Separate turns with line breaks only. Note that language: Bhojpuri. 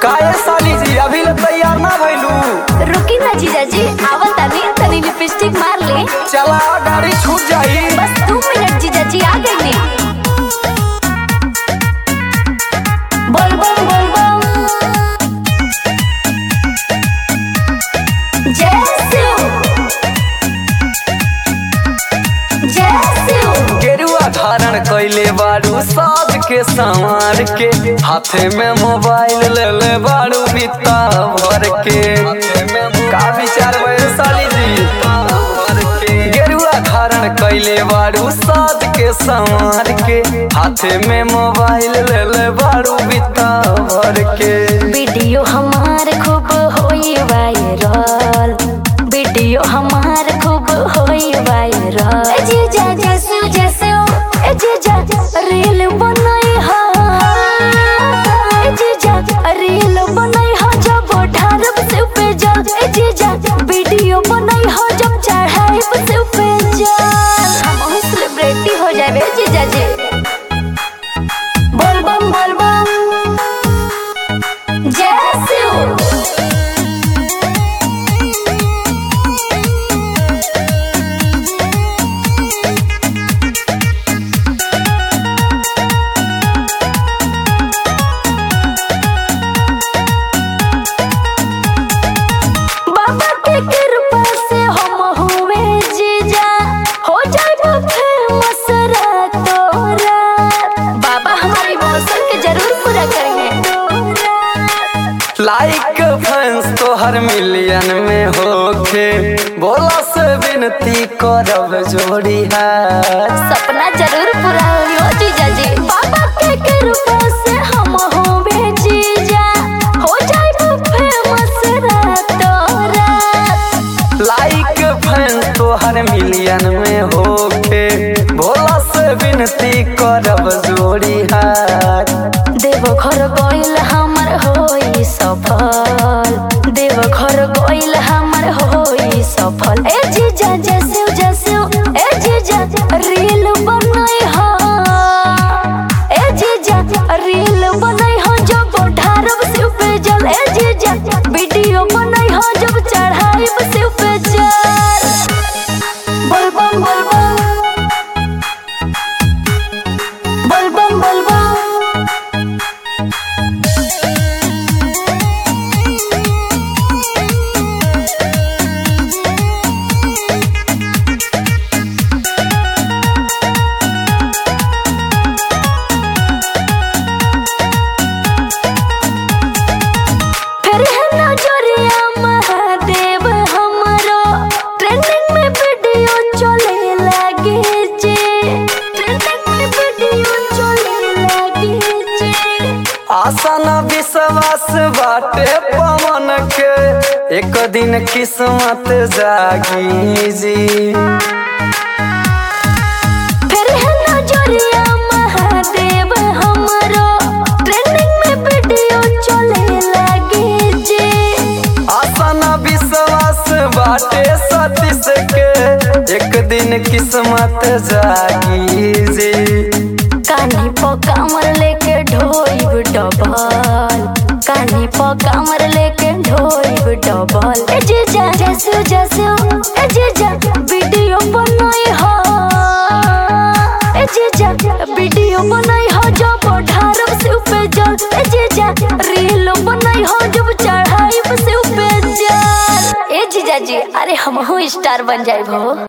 काहे साली जी अभी ले तैयार ना भइलू?
रुकी ना जीजाजी, आवत तनी लिपस्टिक मार ले।
चला गाड़ी छूट जाई।
बस 2 मिनट जीजाजी, आ गई। बोल बम बोल बम, जय शिव जय शिव।
गेरुआ धारण कैले बारू साज के संवार के, हाथे में मोबाइल ले ले बारू बिता भर के। का विचार भइल साली जी? गेरुआ धारण कैले बारू साज के संवार के, हाथे में मोबाइल ले ले बारू बिता भर के।
वीडियो हमार खूब होई वायरल, वीडियो हमार खूब होई वायरल। ए जीजा जैसे जैसे ए जीजा रील बनाई हा, ए जीजा रील बनाई हा जब ढारब से पे जल। ए जीजा वीडियो बनाई हा जब चढ़ाई से पे जल। हम सेलिब्रिटी हो जाबे जीजा जी। बोल बम बोल बम, जय शिव। बाबा के कृपा से हम हुए जीजा, हो जाएगा फेमस रातों रात। बाबा हमारी मौसम के जरूर पूरा करेंगे।
लाइक फैंस तो हर मिलियन में होके, बोला से विनती करब जोड़ी हाथ।
सपना जरूर पूरा हो जीजा जी। बाबा के कृपा से हम हुए जीजा, हो जाएगा फेमस रातों रात।
लाइक फैंस तो हर मिलियन में होके, बोला से विनती करब जोड़ी हाथ।
देवघर गइल हमर होई सफल, देवघर गइल हमर होई सफल। ए जीजा जैसे जैसे ए जीजा रील बनाई हा, ए जीजा रील बनाई हा जब ढारब से पे जल। ए जीजा वीडियो बनाई हा जब चढ़ाई से पे जल। बोल बम बोल बम, बोल बम बोल बम। फिर है नजरिया महादेव हमरो, ट्रेंडिंग में वीडियो चले लगे जे, ट्रेंडिंग में वीडियो चले लगे जे।
आशा न विश्वास बाटे पवन के, एक दिन किस्मत जागी जी।
फिर है नजरिया महादेव हमरो, ट्रेंडिंग में वीडियो चले लगे जे।
आशा न विश्वास बाटे सतीश के, एक दिन किस्मत जागी जी।
कान्ही प कामर लेके ढोइब डबल, कान्ही प कामर लेके ढोइब डबल। ए जीजा जैसे जैसे ए जीजा वीडियो बनाई हा, ए जीजा वीडियो बनाई हा जब ढारब से पे जल। ए जीजा रील बनाई हा जब चढ़ाई से पे जल। ए जीजा जी अरे हम स्टार बन जाए भो।